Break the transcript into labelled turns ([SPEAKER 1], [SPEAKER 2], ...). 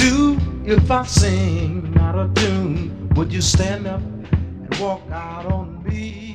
[SPEAKER 1] do if I sing out of tune? Would you stand up and walk out on me?